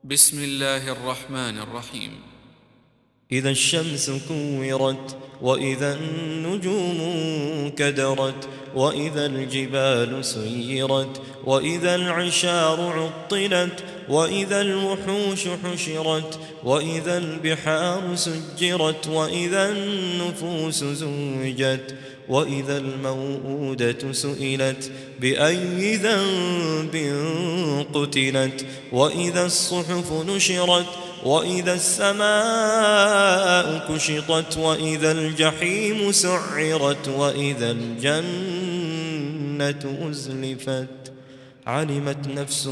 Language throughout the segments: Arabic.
بسم الله الرحمن الرحيم. إذا الشمس كورت وإذا النجوم كدرت وإذا الجبال سيرت وإذا العشار عطلت وإذا الوحوش حشرت وإذا البحار سجرت وإذا النفوس زوجت وإذا الموءودة سئلت بأي ذنب قتلت وإذا الصحف نشرت وإذا السماء كشطت وإذا الجحيم سعرت وإذا الجنة أزلفت علمت نفس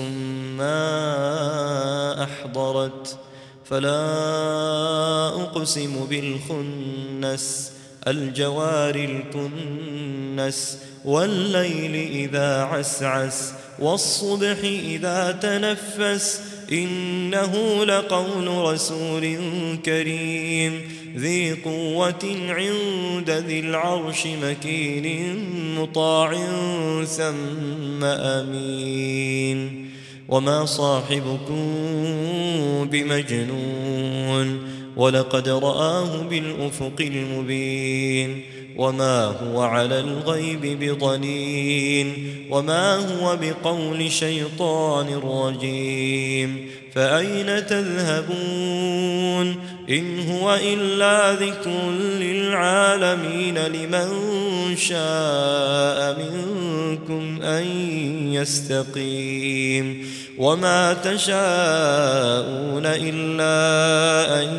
ما أحضرت فلا أقسم بالخنس الجوار الكنس والليل إذا عسعس والصبح إذا تنفس إنه لقول رسول كريم ذي قوة عند ذي العرش مكين مطاع ثم أمين وما صاحبكم بمجنون ولقد رآه بالأفق المبين وما هو على الغيب بضنين وما هو بقول شيطان رجيم فأين تذهبون إن هو إلا ذكر للعالمين لمن شاء منكم أن يستقيم وما تشاءون إلا أن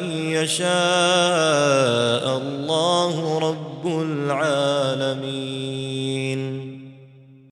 يشاء الله رب العالمين.